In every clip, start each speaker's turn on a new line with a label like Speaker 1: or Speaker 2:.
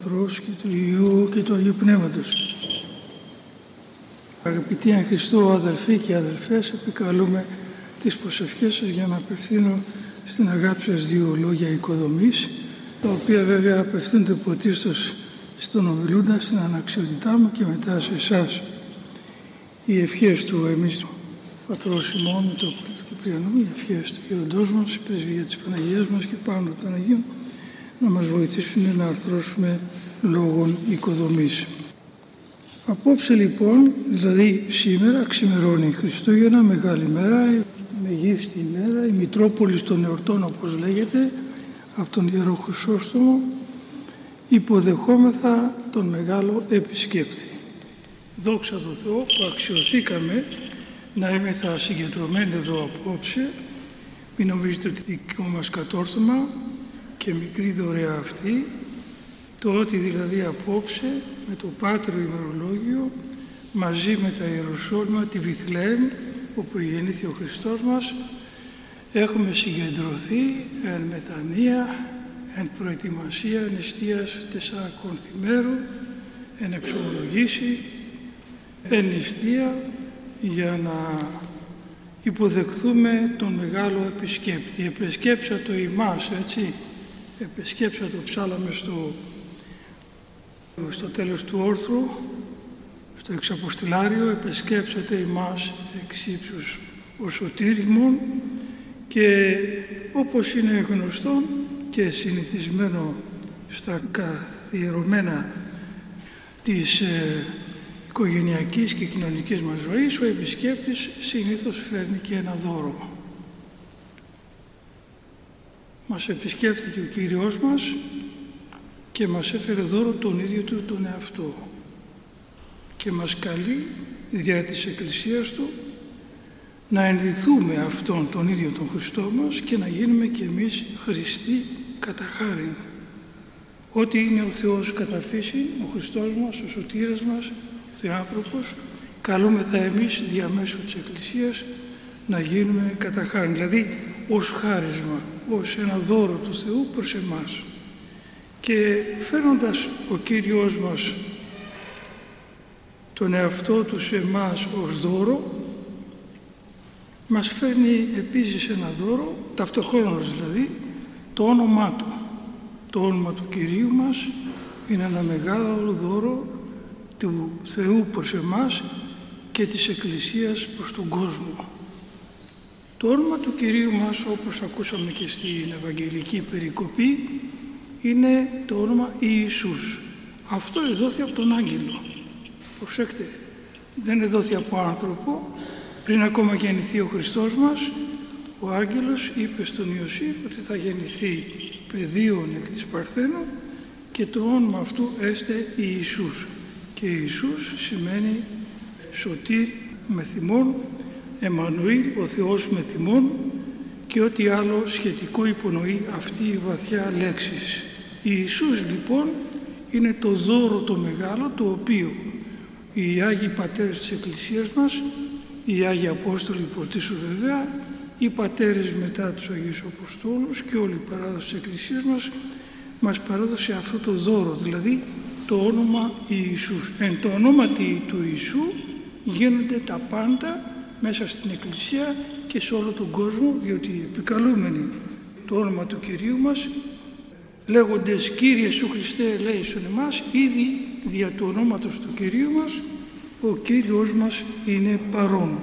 Speaker 1: Πατρός και του Υιού και του Αγίου Πνεύματος. Αγαπητοί εν Χριστώ αδελφοί και αδελφές, επικαλούμε τις προσευχές σας για να απευθύνω στην αγάπη σας δύο λόγια οικοδομής, τα οποία βέβαια απευθύνονται πρωτίστως στον ομιλούντα, στην αναξιότητά μου και μετά σε εσάς. Οι ευχές του εμείς του Πατρός ημών, του Κυπριανού, οι ευχές του Γεροντός μας, η πρεσβεία της Παναγίας μας και πάνω των Αγίων, να μας βοηθήσουν να αρθρώσουμε λόγων οικοδομής. Απόψε λοιπόν, δηλαδή σήμερα, ξημερώνει Χριστούγεννα, Μεγάλη Μέρα, η Μεγίστη ημέρα, η Μητρόπολης των Εορτών όπως λέγεται, από τον Ιερό Χρυσόστομο, υποδεχόμεθα τον μεγάλο επισκέπτη. Δόξα τω Θεώ που αξιωθήκαμε να είμαστε συγκεντρωμένοι εδώ απόψε. Μην νομίζετε ότι δικό μας κατόρθωμα και μικρή δωρεά αυτή, το ότι δηλαδή απόψε με το Πάτριο ημερολόγιο μαζί με τα Ιεροσόλυμα, τη Βιθλεέμ όπου γεννήθη ο Χριστός μας, έχουμε συγκεντρωθεί εν μετανία, εν προετοιμασία, εν εστίας 4 θημέρου, εν εξομολογήσει, εν νηστεία, για να υποδεχθούμε τον μεγάλο επισκέπτη. Επισκέψα το ημάς, έτσι, επισκέψα το ψάλαμε στο τέλος του όρθρου, στο εξαποστηλάριο, επισκέψατε ημάς εξ ύψους ο σωτήριμον, και όπως είναι γνωστό και συνηθισμένο στα καθιερωμένα της οικογενειακής και κοινωνικής μας ζωής, ο επισκέπτης συνήθως φέρνει και ένα δώρο. Μας επισκέφθηκε ο Κύριος μας και μας έφερε δώρο τον ίδιο του τον εαυτό και μας καλεί δια της Εκκλησίας Του να ενδυθούμε αυτόν τον ίδιο τον Χριστό μας και να γίνουμε κι εμείς Χριστοί κατά χάριν. Ό,τι είναι ο Θεός κατά φύση, ο Χριστός μας, ο Σωτήρας μας, ο Θεάνθρωπος, καλούμεθα εμείς διαμέσου της Εκκλησίας να γίνουμε κατά χάριν, δηλαδή ως χάρισμα, ως ένα δώρο του Θεού προς εμάς. Και φέρνοντας ο Κύριος μας τον εαυτό Του σε εμάς ως δώρο, μας φέρνει επίσης ένα δώρο, ταυτοχρόνως δηλαδή, το όνομά Του. Το όνομα του Κυρίου μας είναι ένα μεγάλο δώρο του Θεού προς εμάς και της Εκκλησίας προς τον κόσμο. Το όνομα του Κυρίου μας, όπως ακούσαμε και στην Ευαγγελική περικοπή, είναι το όνομα Ιησούς. Αυτό εδόθη από τον Άγγελο. Προσέξτε, δεν εδόθη από άνθρωπο. Πριν ακόμα γεννηθεί ο Χριστός μας, ο Άγγελος είπε στον Ιωσήφ ότι θα γεννηθεί παιδίον εκ της Παρθένου και το όνομα αυτού έστε Ιησούς. Και Ιησούς σημαίνει σωτήρ μεθυμών, Εμμανουήλ, ο Θεός μεθυμών, και ό,τι άλλο σχετικό υπονοεί αυτή η βαθιά λέξη. Ιησούς λοιπόν είναι το δώρο το μεγάλο, το οποίο οι Άγιοι Πατέρες της Εκκλησίας μας, οι Άγιοι Απόστολοι πρωτίστως βέβαια, οι Πατέρες μετά τους Αγίους Αποστόλους και όλη η παράδοση της Εκκλησίας μας παράδοσε αυτό το δώρο, δηλαδή το όνομα Ιησούς. Εν το ονόματι του Ιησού γίνονται τα πάντα μέσα στην Εκκλησία και σε όλο τον κόσμο, διότι επικαλούμενοι το όνομα του Κυρίου μας, λέγοντες Κύριε Σου Χριστέ ελέησον εμάς, ήδη δια του ονόματος του Κυρίου μας ο Κύριος μας είναι παρόν.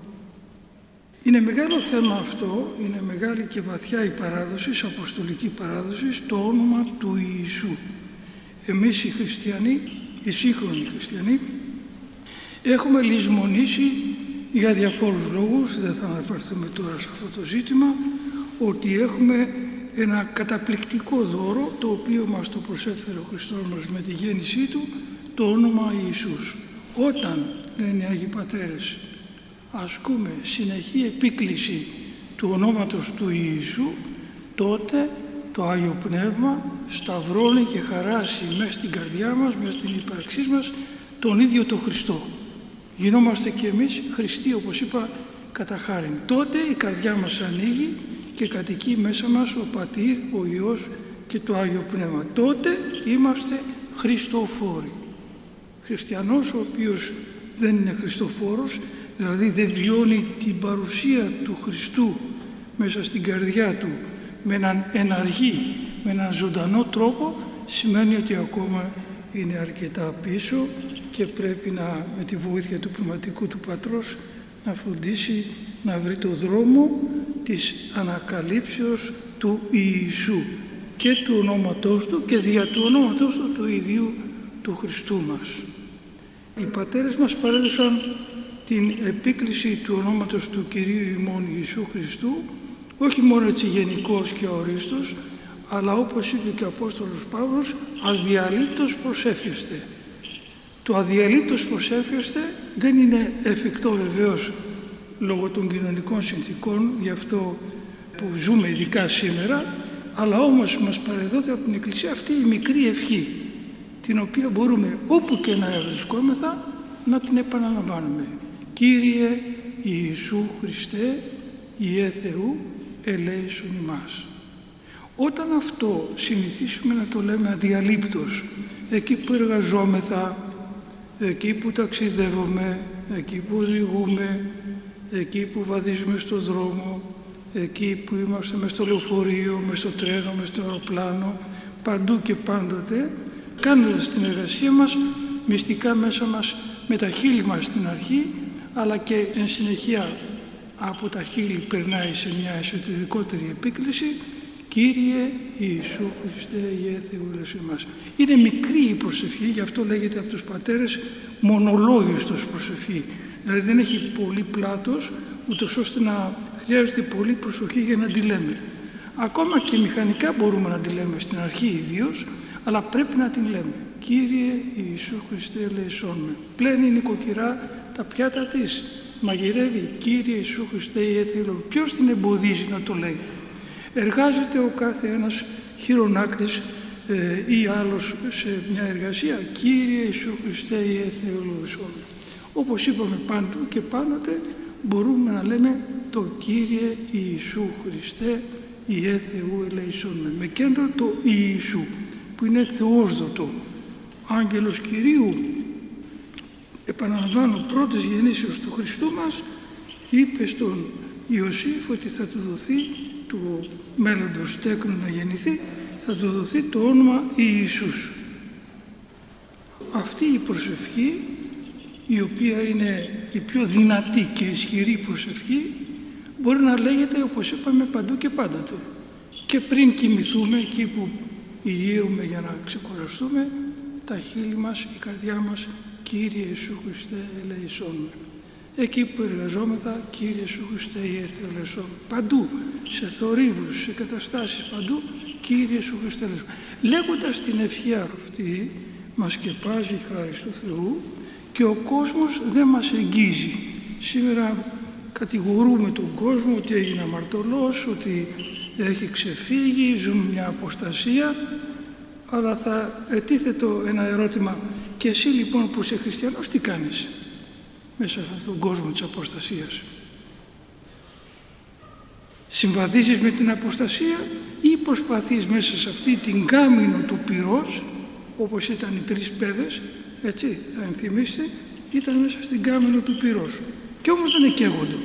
Speaker 1: Είναι μεγάλο θέμα αυτό, είναι μεγάλη και βαθιά η παράδοση, η αποστολική παράδοση, το όνομα του Ιησού. Εμείς οι χριστιανοί, οι σύγχρονοι χριστιανοί, έχουμε λησμονήσει για διαφόρους λόγους, δεν θα αναφερθούμε τώρα σε αυτό το ζήτημα, ότι έχουμε ένα καταπληκτικό δώρο, το οποίο μας το προσέφερε ο Χριστός μας με τη γέννησή Του, το όνομα Ιησούς. Όταν, λένε οι Άγιοι Πατέρες, ασκούμε συνεχή επίκληση του ονόματος του Ιησού, τότε το Άγιο Πνεύμα σταυρώνει και χαράσει μέσα στην καρδιά μας, μέσα στην ύπαρξή μας, τον ίδιο τον Χριστό. Γινόμαστε και εμείς Χριστοί, όπως είπα, κατά χάριν. Τότε η καρδιά μας ανοίγει και κατοικεί μέσα μας ο Πατήρ, ο Υιός και το Άγιο Πνεύμα. Τότε είμαστε χριστοφόροι. Χριστιανός ο οποίος δεν είναι χριστοφόρος, δηλαδή δεν βιώνει την παρουσία του Χριστού μέσα στην καρδιά του με έναν εναργή, με έναν ζωντανό τρόπο, σημαίνει ότι ακόμα είναι αρκετά πίσω και πρέπει με τη βοήθεια του Πνευματικού του Πατρός να φροντίσει να βρει το δρόμο της ανακαλύψεως του Ιησού και του ονόματός του και δια του ονόματός του ίδιου του Χριστού μας. Οι πατέρες μας παρέδωσαν την επίκληση του ονόματος του Κυρίου ημών Ιησού Χριστού, όχι μόνο έτσι γενικός και αορίστος, αλλά όπως είπε και ο Απόστολος Παύλος, αδιαλείπτως προσεύχεστε. Το αδιαλείπτως προσεύχεστε δεν είναι εφικτό βεβαίως λόγω των κοινωνικών συνθήκων, γι' αυτό που ζούμε ειδικά σήμερα, αλλά όμως μας παρεδόθη από την Εκκλησία αυτή η μικρή ευχή, την οποία μπορούμε όπου και να βρισκόμεθα να την επαναλαμβάνουμε. Κύριε Ιησού Χριστέ, Ιε Θεού, ελέησον ημάς. Όταν αυτό συνηθίσουμε να το λέμε αδιαλείπτως, εκεί που εργαζόμεθα, εκεί που ταξιδεύουμε, εκεί που οδηγούμε, εκεί που βαδίζουμε στο δρόμο, εκεί που είμαστε μες στο λεωφορείο, μες στο τρένο, μες στο αεροπλάνο, παντού και πάντοτε, κάνοντας την εργασία μας, μυστικά μέσα μας, με τα χείλη μας στην αρχή, αλλά και εν συνεχεία από τα χείλη περνάει σε μια εσωτερικότερη επίκληση, Κύριε Ιησού Χριστέ, Ιε Θεού, ελέησον ημάς. Είναι μικρή η προσευχή, γι' αυτό λέγεται από τους πατέρες μονολόγιστος προσευχή. Δηλαδή δεν έχει πολύ πλάτος, ούτως ώστε να χρειάζεται πολύ προσοχή για να τη λέμε. Ακόμα και μηχανικά μπορούμε να τη λέμε στην αρχή ιδίως, αλλά πρέπει να την λέμε. Κύριε Ιησού Χριστέ, ελέησον με. Πλένει η νοικοκυρά τα πιάτα της, μαγειρεύει. Κύριε Ιησού Χριστέ, Ιε Θεού. Ποιος την εμποδίζει να το λέει? Εργάζεται ο κάθε ένας χειρονάκτης ή άλλος σε μια εργασία. Κύριε Ιησού Χριστέ, Ιε Θεού, ελέησον με. Όπως είπαμε πάντου και πάντοτε, μπορούμε να λέμε το Κύριε Ιησού Χριστέ, Ιε Θεού, ελέησον με. Με κέντρο το Ιησού, που είναι θεόσδοτο. Άγγελος Κυρίου, επαναλαμβάνω, πρώτης γεννήσεως του Χριστού μας, είπε στον Ιωσήφ ότι θα του δοθεί, του μέλλοντος τέκνου να γεννηθεί, θα του δοθεί το όνομα Ιησούς. Αυτή η προσευχή, η οποία είναι η πιο δυνατή και ισχυρή προσευχή, μπορεί να λέγεται, όπως είπαμε, παντού και πάντοτε. Και πριν κοιμηθούμε, εκεί που υγείρουμε για να ξεκουραστούμε, τα χείλη μας, η καρδιά μας, Κύριε Ιησού Χριστέ, ελέησον με. Εκεί που εργαζόμεθα, Κύριε Ιησού Χριστέ, Ιε Θεού, ελέησον με. Παντού, σε θορύβους, σε καταστάσεις, παντού, Κύριε Ιησού Χριστέ, ελέησον με. Λέγοντας την ευχή αυτή, μας σκεπάζει η χάρη του Θεού και ο κόσμος δεν μας εγγίζει. Σήμερα κατηγορούμε τον κόσμο ότι έγινε αμαρτωλός, ότι έχει ξεφύγει, ζούμε μια αποστασία, αλλά θα ετίθετο ένα ερώτημα. Και εσύ λοιπόν που είσαι χριστιανός, τι κάνεις μέσα σε αυτόν τον κόσμο της αποστασίας? Συμβαδίζεις με την αποστασία ή προσπαθείς μέσα σε αυτή την κάμινο του πυρός, όπως ήταν οι τρεις παιδες, έτσι θα ενθυμίστε, ήταν μέσα στην κάμινο του πυρός και όμως δεν εκαίγονται.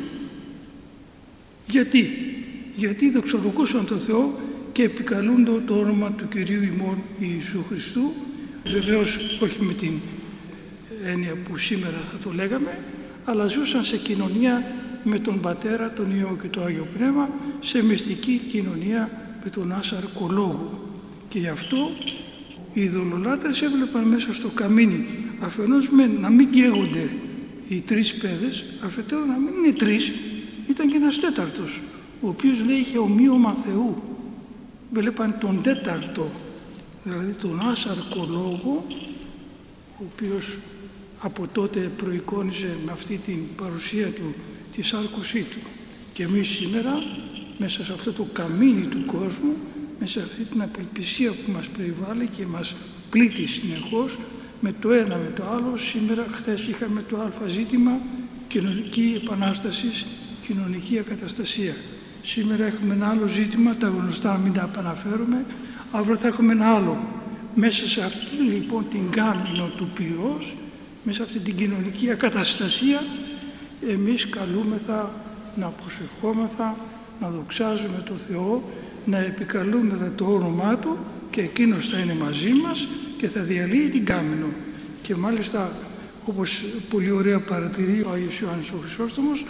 Speaker 1: Γιατί δοξολογούσαν τον Θεό και επικαλούνται το όνομα του Κυρίου ημών Ιησού Χριστού, βεβαίως όχι με την έννοια που σήμερα θα το λέγαμε, αλλά ζούσαν σε κοινωνία με τον Πατέρα, τον Υιό και το Άγιο Πνεύμα, σε μυστική κοινωνία με τον Άσαρκο Και γι' αυτό οι ειδωλολάτρες έβλεπαν μέσα στο καμίνι, αφενός να μην καίγονται οι τρεις παιδες, αφετέρου να μην είναι τρεις, ήταν και ένας τέταρτος, ο οποίος λέει είχε ομοίωμα Θεού. Βλέπαν τον τέταρτο, δηλαδή τον Άσαρκο, ο οποίος από τότε προεικόνιζε με αυτή την παρουσία του τη σάρκωσή του. Και εμείς σήμερα, μέσα σε αυτό το καμίνι του κόσμου, μέσα σε αυτή την απελπισία που μας περιβάλλει και μας πλήττει συνεχώς, με το ένα με το άλλο, σήμερα, χθες είχαμε το α ζήτημα, κοινωνική επανάσταση, κοινωνική ακαταστασία. Σήμερα έχουμε ένα άλλο ζήτημα, τα γνωστά μην τα επαναφέρουμε, αύριο θα έχουμε ένα άλλο, Μέσα σε αυτή λοιπόν την κάμινο του πυρός, μέσα σε αυτή την κοινωνική ακαταστασία, εμείς καλούμεθα να προσευχόμεθα, να δοξάζουμε τον Θεό, να επικαλούμεθα το όνομά Του και Εκείνος θα είναι μαζί μας και θα διαλύει την κάμινο. Και μάλιστα, όπως πολύ ωραία παρατηρεί ο Άγιος Ιωάννης ο Χρυσόστομος,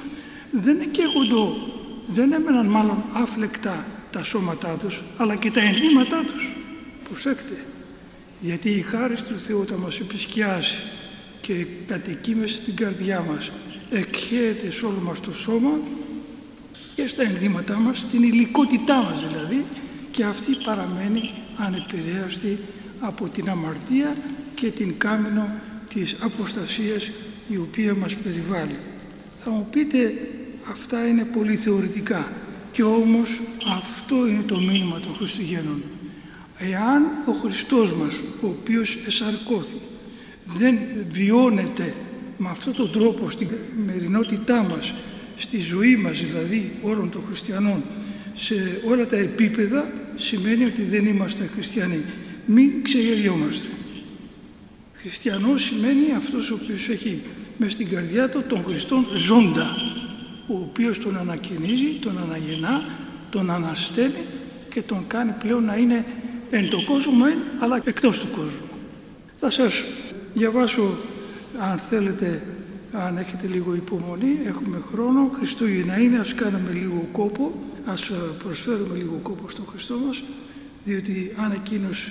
Speaker 1: δεν έμεναν μάλλον άφλεκτα τα σώματά τους, αλλά και τα ενδύματά τους. Προσέξτε, γιατί η χάρις του Θεού όταν μας επισκιάζει και κατοικεί μέσα στην καρδιά μας, εκχέεται σε όλο μας το σώμα και στα ενδύματά μας, την υλικότητά μας δηλαδή, και αυτή παραμένει ανεπηρέαστη από την αμαρτία και την κάμινο της αποστασίας η οποία μας περιβάλλει. Θα μου πείτε, αυτά είναι πολύ θεωρητικά, και όμως αυτό είναι το μήνυμα των Χριστουγέννων. Εάν ο Χριστός μας, ο οποίος εσαρκώθη, δεν βιώνεται με αυτόν τον τρόπο στην καθημερινότητά μας, στη ζωή μας δηλαδή όλων των χριστιανών, σε όλα τα επίπεδα, σημαίνει ότι δεν είμαστε χριστιανοί. Μην ξεγελιόμαστε. Χριστιανός σημαίνει αυτός ο οποίος έχει μες στην καρδιά του τον Χριστόν ζώντα, ο οποίος τον ανακαινίζει, τον αναγεννά, τον αναστέλει και τον κάνει πλέον να είναι εν το κόσμο αλλά εκτός του κόσμου. Θα σας διαβάσω, αν θέλετε, αν έχετε λίγο υπομονή, έχουμε χρόνο, Χριστούγεννα είναι, ας κάνουμε λίγο κόπο, ας προσφέρουμε λίγο κόπο στον Χριστό μας, διότι αν Εκείνος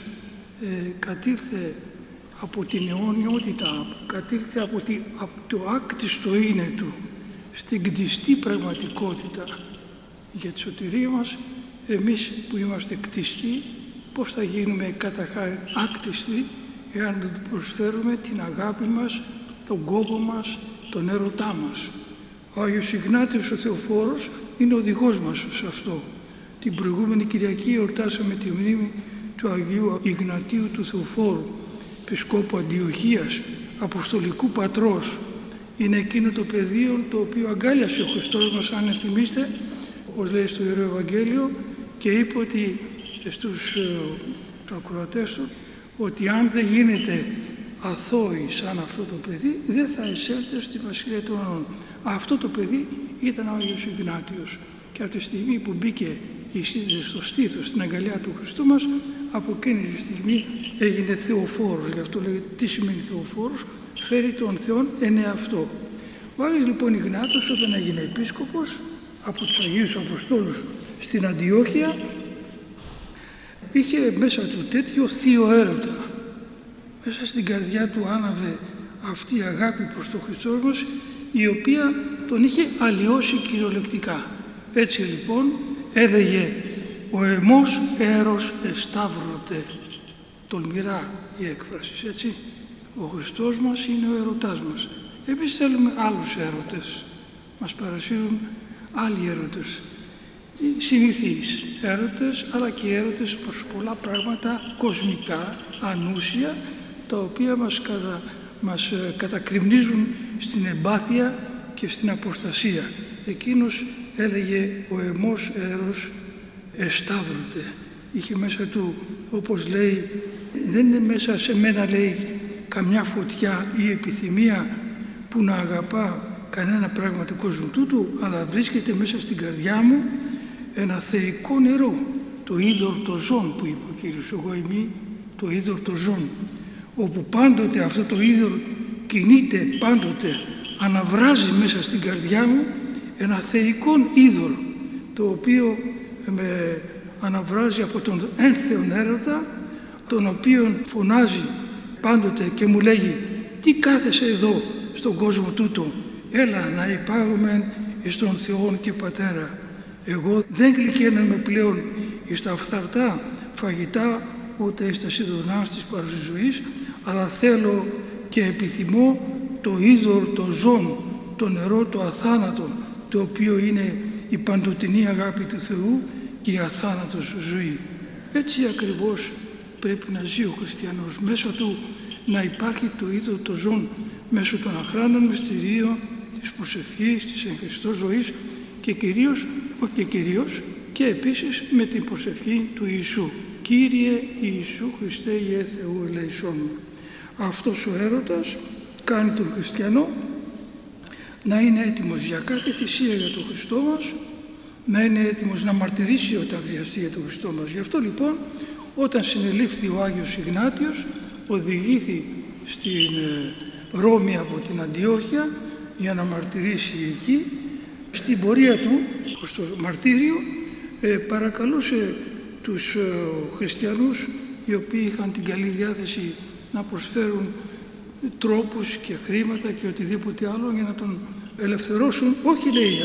Speaker 1: κατήλθε από την αιώνιότητα, κατήλθε από το άκτιστο είναι Του στην κτιστή πραγματικότητα για τη σωτηρία μας, εμείς που είμαστε κτιστοί, πώς θα γίνουμε καταρχάς άκτιστοι εάν δεν Του προσφέρουμε την αγάπη μας, τον κόπο μας, τον έρωτά μας. Ο Άγιος Ιγνάτιος ο Θεοφόρος είναι ο οδηγός μας σε αυτό. Την προηγούμενη Κυριακή εορτάσαμε τη μνήμη του Αγίου Ιγνατίου του Θεοφόρου, επισκόπου Αντιοχίας, αποστολικού πατρός. Είναι εκείνο το πεδίο το οποίο αγκάλιασε ο Χριστός μας, αν θυμίστε, όπως λέει στο Ιερό Ευαγγέλιο, και είπε ότι στους ακροατές του, ότι αν δεν γίνεται αθώοι σαν αυτό το παιδί, δεν θα εισέλθετε στη Βασιλεία των Ουρανών. Αυτό το παιδί ήταν ο Άγιος Ιγνάτιος. Και από τη στιγμή που μπήκε η σύντηση στο στήθος, στην αγκαλιά του Χριστού μας, από εκείνη τη στιγμή έγινε Θεοφόρος. Γι' αυτό λέγεται, τι σημαίνει Θεοφόρος? Φέρει τον Θεόν εν εαυτό. Ο Άγιος λοιπόν Ιγνάτιος, όταν έγινε επίσκοπος από τους Αγίους Αποστόλους στην Αντιόχεια, είχε μέσα του τέτοιο θείο έρωτα. Μέσα στην καρδιά του άναβε αυτή η αγάπη προς τον Χριστό μας, η οποία τον είχε αλλοιώσει κυριολεκτικά. Έτσι λοιπόν έλεγε «Ο εμός έρος εσταύρωτε». Τολμηρά η έκφραση, έτσι. Ο Χριστός μας είναι ο ερωτάς μας. Εμείς θέλουμε άλλους έρωτες. Μας παρασύρουν άλλοι έρωτες. Συνηθείς έρωτες, αλλά και έρωτες προς πολλά πράγματα κοσμικά, ανούσια, τα οποία μας κατακριμνίζουν στην εμπάθεια και στην αποστασία. Εκείνος έλεγε «Ο εμός έρος εσταύρωτε». Είχε μέσα του, όπως λέει, δεν είναι μέσα σε μένα, λέει, καμιά φωτιά ή επιθυμία που να αγαπά κανένα πράγμα του κόσμου τούτου, αλλά βρίσκεται μέσα στην καρδιά μου ένα θεϊκό νερό, το είδωρ το ζών που είπε ο Κύριος, εγώ είμαι το είδωρ το ζών, όπου πάντοτε αυτό το είδωρ κινείται, πάντοτε αναβράζει μέσα στην καρδιά μου ένα θεϊκό είδωρ, το οποίο με αναβράζει από τον ένθεον έρωτα, τον οποίον φωνάζει πάντοτε και μου λέγει «Τι κάθεσαι εδώ στον κόσμο τούτο, έλα να υπάγουμε εις τον Θεόν και Πατέρα». Εγώ δεν γλυκαίνομαι πλέον εις τα φθαρτά φαγητά, ούτε εις τα σιδωνάς της παρουσίας ζωής, αλλά θέλω και επιθυμώ το είδωρ, το ζών, το νερό, το αθάνατο, το οποίο είναι η παντοτινή αγάπη του Θεού και η αθάνατος ζωή. Έτσι ακριβώς πρέπει να ζει ο χριστιανός, μέσω του να υπάρχει το είδωρ, το ζών, μέσω των αχράντων μυστηρίων, της προσευχής, της εν Χριστώ ζωής και κυρίως και επίσης με την προσευχή του Ιησού. Κύριε Ιησού Χριστέ Ιε Θεού ελέησόν με. Αυτός ο έρωτας κάνει τον χριστιανό να είναι έτοιμος για κάθε θυσία για τον Χριστό μας, να είναι έτοιμος να μαρτυρήσει όταν χρειαστεί για τον Χριστό μας. Γι' αυτό λοιπόν όταν συνελήφθη ο Άγιος Ιγνάτιος, οδηγήθη στην Ρώμη από την Αντιόχεια για να μαρτυρήσει εκεί. Στην πορεία του στο μαρτύριο παρακαλούσε τους χριστιανούς, οι οποίοι είχαν την καλή διάθεση να προσφέρουν τρόπους και χρήματα και οτιδήποτε άλλο για να τον ελευθερώσουν. Όχι, λέει,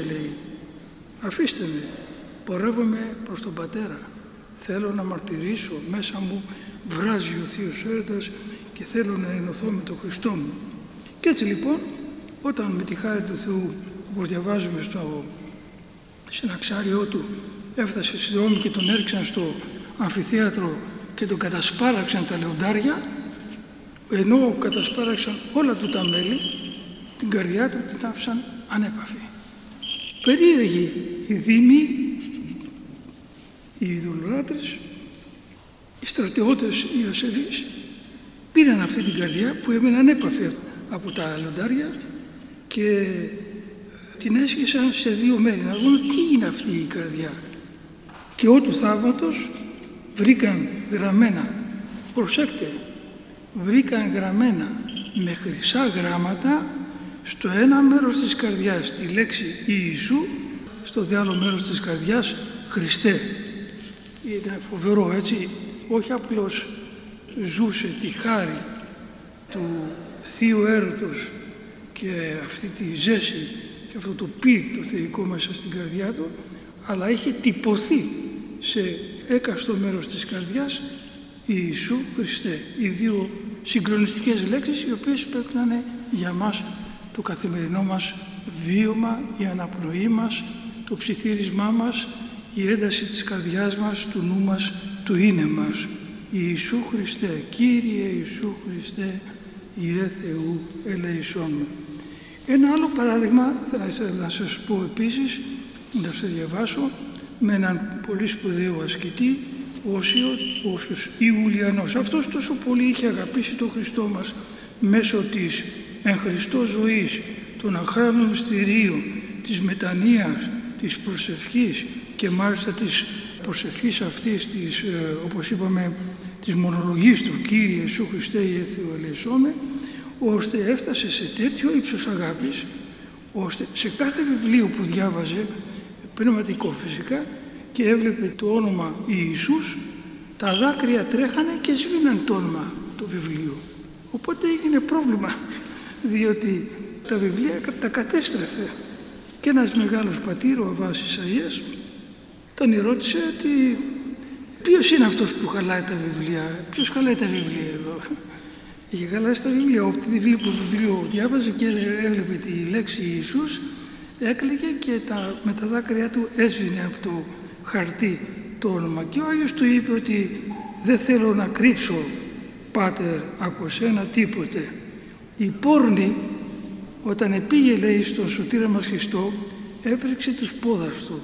Speaker 1: αφήστε με, πορεύομαι προς τον Πατέρα, θέλω να μαρτυρήσω, μέσα μου βράζει ο Θείος Έρωτας και θέλω να ενωθώ με τον Χριστό μου. Και έτσι λοιπόν, όταν με τη χάρη του Θεού, όπως διαβάζουμε στο συναξάριό του, έφτασε στη Ρώμη και τον έριξαν στο αμφιθέατρο και τον κατασπάραξαν τα λεοντάρια, ενώ κατασπάραξαν όλα του τα μέλη, την καρδιά του την άφησαν ανέπαφη. Περίεργοι οι δήμοι, οι ειδωλολάτρες, οι στρατιώτες, οι ασεβείς, πήραν αυτή την καρδιά που έμεινε ανέπαφη από τα λεοντάρια και την έσχισαν σε δύο μέρη, να δουν τι είναι αυτή η καρδιά. Και ό του θαύματος βρήκαν γραμμένα, προσέξτε, βρήκαν γραμμένα με χρυσά γράμματα στο ένα μέρος της καρδιάς τη λέξη Ιησού, στο άλλο μέρος της καρδιάς Χριστέ. Είναι φοβερό, έτσι, όχι απλώς ζούσε τη χάρη του Θείου Έρωτος και αυτή τη ζέση και αυτό το πυρ το θεϊκό μέσα στην καρδιά του, αλλά είχε τυπωθεί σε έκαστο μέρος της καρδιάς Ιησού Χριστέ. Οι δύο συγκλονιστικές λέξεις, οι οποίες πρέπει να είναι για μας το καθημερινό μας βίωμα, η αναπνοή μας, το ψιθύρισμά μας, η ένταση της καρδιάς μας, του νου μας, του είναι μας. Ιησού Χριστέ, Κύριε Ιησού Χριστέ, Ιε Θεού ελεησόν με. Ένα άλλο παράδειγμα θα ήθελα να σας πω επίσης, να σας διαβάσω, με έναν πολύ σπουδαίο ασκητή, Όσιος Ιουλιανός. Αυτός τόσο πολύ είχε αγαπήσει τον Χριστό μας μέσω της εν Χριστώ ζωής, των αχράντων μυστηρίων, της μετανοίας, της προσευχής και μάλιστα της προσευχής αυτής, της, όπως είπαμε, της μονολογής του Κύριε Ιησού Χριστέ Ιε Θεού ελεησόν με, ώστε έφτασε σε τέτοιο ύψος αγάπης, ώστε σε κάθε βιβλίο που διάβαζε, πνευματικό φυσικά, και έβλεπε το όνομα Ιησούς, τα δάκρυα τρέχανε και σβήναν το όνομα το βιβλίο. Οπότε έγινε πρόβλημα, διότι τα βιβλία τα κατέστρεφε. Και ένας μεγάλος πατήρ, ο Αββάς Ισαΐας, τον ρώτησε ότι ποιος είναι αυτός που χαλάει τα βιβλία, ποιος χαλάει τα βιβλία εδώ. Είχε χαλάσει τα βιβλία, οποιοδήποτε βιβλίο διάβαζε και έβλεπε τη λέξη Ιησούς, έκλαιγε και με τα δάκρυά του έσβηνε από το χαρτί το όνομα. Και ο Άγιος του είπε ότι δεν θέλω να κρύψω, Πάτερ, από σένα τίποτε. Η πόρνη, όταν επήγε, λέει, στον σωτήρα μας Χριστό, έβρεξε τους πόδας του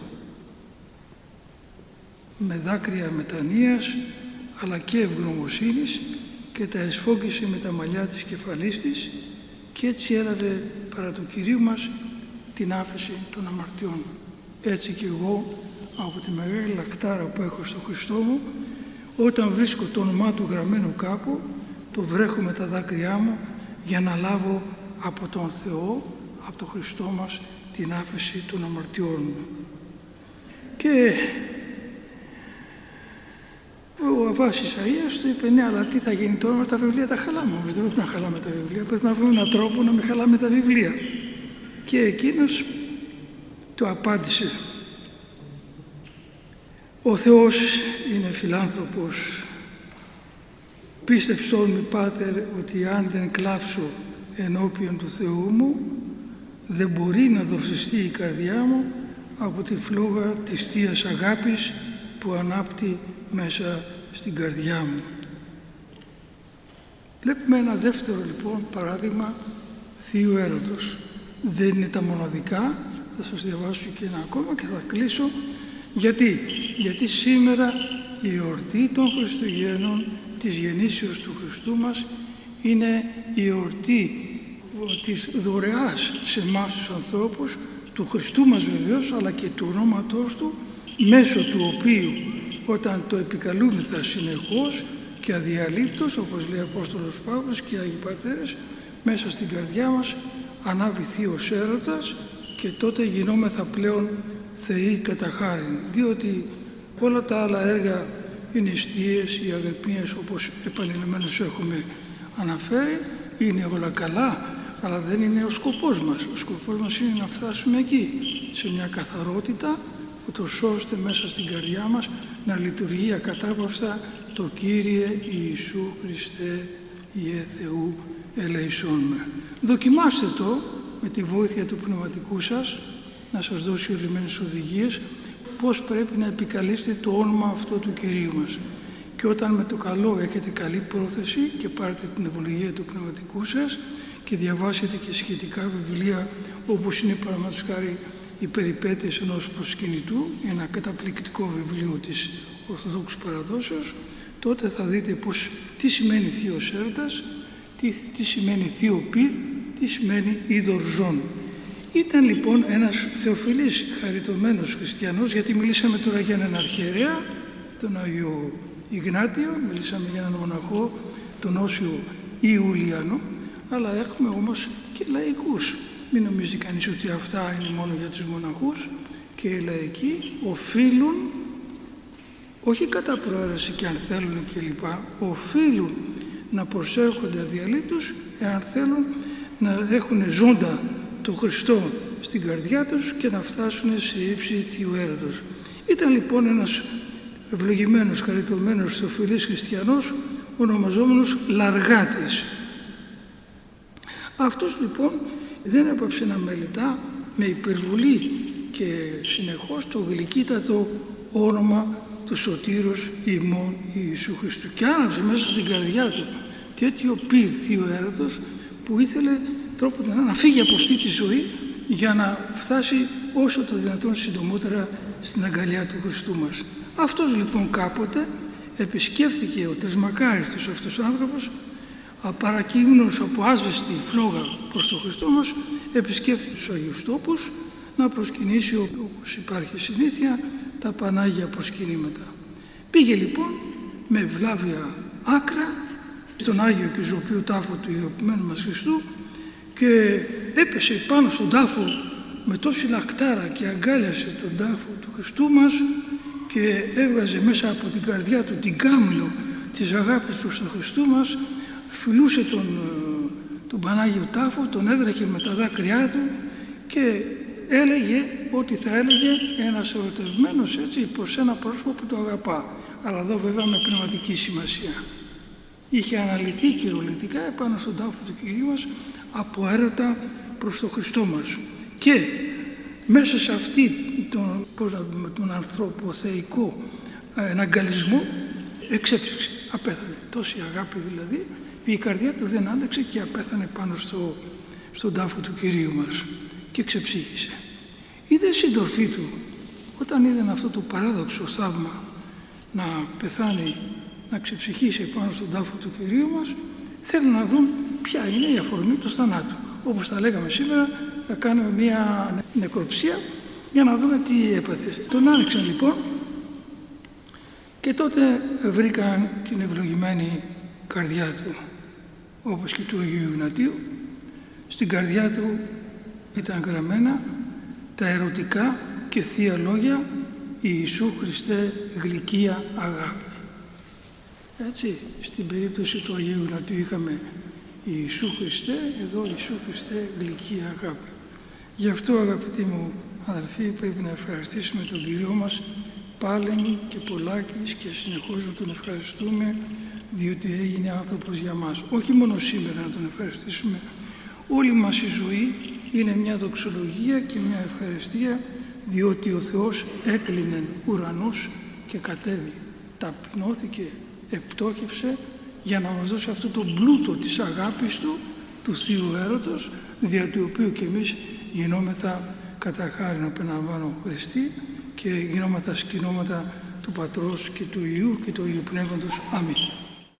Speaker 1: με δάκρυα μετανοίας αλλά και ευγνωμοσύνης και τα εσφόγγισε με τα μαλλιά της κεφαλής της και έτσι έλαβε παρά του Κυρίου μας την άφεση των αμαρτιών. Έτσι και εγώ, από τη μεγάλη λακτάρα που έχω στο Χριστό μου, όταν βρίσκω το όνομά του γραμμένο κάπου, το βρέχω με τα δάκρυά μου για να λάβω από τον Θεό, από τον Χριστό μας, την άφεση των αμαρτιών μου. Και ο Αββάς Ισαΐας του είπε, ναι, αλλά τι θα γίνει τώρα με τα βιβλία, τα χαλάμε. Δεν πρέπει να χαλάμε τα βιβλία, πρέπει να βρούμε έναν τρόπο να μην χαλάμε τα βιβλία. Και εκείνος του απάντησε, ο Θεός είναι φιλάνθρωπος. Πίστευσόν με, Πάτερ, ότι αν δεν κλάψω ενώπιον του Θεού μου, δεν μπορεί να δοξιστεί η καρδιά μου από τη φλόγα της Θείας Αγάπης που ανάπτει μέσα στην καρδιά μου. Βλέπουμε ένα δεύτερο λοιπόν παράδειγμα Θείου έρωτος. Δεν είναι τα μοναδικά, θα σας διαβάσω και ένα ακόμα και θα κλείσω. Γιατί σήμερα η εορτή των Χριστουγέννων, της γεννήσεως του Χριστού μας, είναι η εορτή της δωρεάς σε εμάς τους ανθρώπους, του Χριστού μας βεβαίως, αλλά και του ονόματός Του, μέσω του οποίου όταν το επικαλούμεθα συνεχώς και αδιαλείπτως, όπως λέει ο Απόστολος Παύλος και οι Άγιοι Πατέρες, μέσα στην καρδιά μας ανάβει θείος έρωτας και τότε γινόμεθα πλέον θεοί κατά χάριν, διότι όλα τα άλλα έργα είναι νηστείες, οι αγρυπνίες, όπως επανειλημμένως έχουμε αναφέρει, είναι όλα καλά, αλλά δεν είναι ο σκοπός μας. Ο σκοπός μας είναι να φτάσουμε εκεί, σε μια καθαρότητα, ούτως ώστε μέσα στην καρδιά μας να λειτουργεί ακατάπαυστα το Κύριε Ιησού Χριστέ, Ιε Θεού, ελεησόν με. Δοκιμάστε το με τη βοήθεια του πνευματικού σας, να σας δώσει ορισμένες οδηγίες πώς πρέπει να επικαλείστε το όνομα αυτό του Κυρίου μας. Και όταν με το καλό έχετε καλή πρόθεση και πάρετε την ευλογία του πνευματικού σας και διαβάσετε και σχετικά βιβλία, όπως είναι παραδείγματος χάρη οι περιπέτειες ενός προσκυνητού, ένα καταπληκτικό βιβλίο της Ορθοδόξου Παραδόσεως, τότε θα δείτε τι σημαίνει θείος έρωτας, τι σημαίνει θείο πυρ, τι σημαίνει είδωρ ζών. Ήταν λοιπόν ένας θεοφιλής χαριτωμένος χριστιανός, γιατί μιλήσαμε τώρα για έναν αρχιερέα, τον Άγιο Ιγνάτιο, μιλήσαμε για έναν μοναχό, τον Όσιο Ιουλιανό, αλλά έχουμε όμως και λαϊκούς. Μην νομίζει κανείς ότι αυτά είναι μόνο για τους μοναχούς, και οι λαϊκοί οφείλουν, όχι κατά προαίρεση και αν θέλουν κλπ, οφείλουν να προσέρχονται αδιαλείπτως εάν θέλουν να έχουν ζώντα το Χριστό στην καρδιά τους και να φτάσουν σε ύψη θείου έρωτος. Ήταν λοιπόν ένας ευλογημένος, χαριτωμένος, θεοφιλής χριστιανός, ονομαζόμενος Λαργάτης. Αυτός λοιπόν δεν έπαψε να μελετά με υπερβολή και συνεχώς το γλυκύτατο όνομα του Σωτήρος ημών Ιησού Χριστού, και άναψε μέσα στην καρδιά του τέτοιο πυρ θείου έρωτος που ήθελε τρόποντα να φύγει από αυτή τη ζωή για να φτάσει όσο το δυνατόν συντομότερα στην αγκαλιά του Χριστού μας. Αυτός λοιπόν κάποτε επισκέφθηκε, ο τρισμακάριστος αυτός άνθρωπος, παρακείμενος από άσβεστη φλόγα προς τον Χριστό μας, επισκέφθηκε τους Αγίους Τόπους να προσκυνήσει, όπως υπάρχει συνήθεια, τα Πανάγια προσκυνήματα. Πήγε λοιπόν με ευλάβεια άκρα στον Άγιο και Ζωοποιό τάφο του Ιεροποιημένου μας Χριστού και έπεσε πάνω στον τάφο με τόση λακτάρα και αγκάλιασε τον τάφο του Χριστού μας και έβγαζε μέσα από την καρδιά του την κάμιλο της αγάπης προς τον Χριστού μας, φιλούσε τον Πανάγιο τάφο, τον έβρεχε με τα δάκρυά του και έλεγε ό,τι θα έλεγε ένας ερωτευμένος έτσι προς ένα πρόσωπο που το αγαπά, αλλά εδώ βέβαια με πνευματική σημασία. Είχε αναλυθεί κυριολεκτικά επάνω στον τάφο του Κυρίου μας από έρωτα προς τον Χριστό μας. Και μέσα σε αυτή τον ανθρωποθεϊκό εναγκαλισμό εξέψυξε, απέθανε. Τόση αγάπη δηλαδή, η καρδιά του δεν άντεξε και απέθανε πάνω στον τάφο του Κυρίου μας και ξεψύχησε. Είδε σύντροφή του, όταν είδαν αυτό το παράδοξο θαύμα να πεθάνει, να ξεψυχήσει πάνω στον τάφο του Κυρίου μας, θέλουν να δουν ποια είναι η αφορμή του θανάτου. Όπως τα λέγαμε σήμερα, θα κάνουμε μία νεκροψία για να δούμε τι έπαθε. Τον άνοιξαν λοιπόν και τότε βρήκαν την ευλογημένη καρδιά του, όπως και του Αγίου Ιγνατίου. Στην καρδιά του ήταν γραμμένα τα ερωτικά και θεία λόγια Ιησού Χριστέ γλυκία αγάπη. Έτσι, στην περίπτωση του Αγίου Ιγνατίου είχαμε Ιησού Χριστέ, εδώ Ιησού Χριστέ γλυκία αγάπη. Γι' αυτό αγαπητοί μου αδελφοί πρέπει να ευχαριστήσουμε τον Κύριο μας πάλιν και πολλάκις και συνεχώς να τον ευχαριστούμε, διότι έγινε άνθρωπος για μας. Όχι μόνο σήμερα να τον ευχαριστήσουμε, όλη μας η ζωή είναι μια δοξολογία και μια ευχαριστία, διότι ο Θεός έκλεινε ουρανός και κατέβη, ταπεινώθηκε, επτόχευσε για να μας δώσει αυτό το πλούτο της αγάπης του, του Θείου έρωτος, δια του οποίου και εμείς γινόμεθα κατά χάριν, επαναλαμβάνω, Χριστοί και γινόμεθα σκηνώματα του Πατρός και του Υιού και του Αγίου Πνεύματος. Αμήν.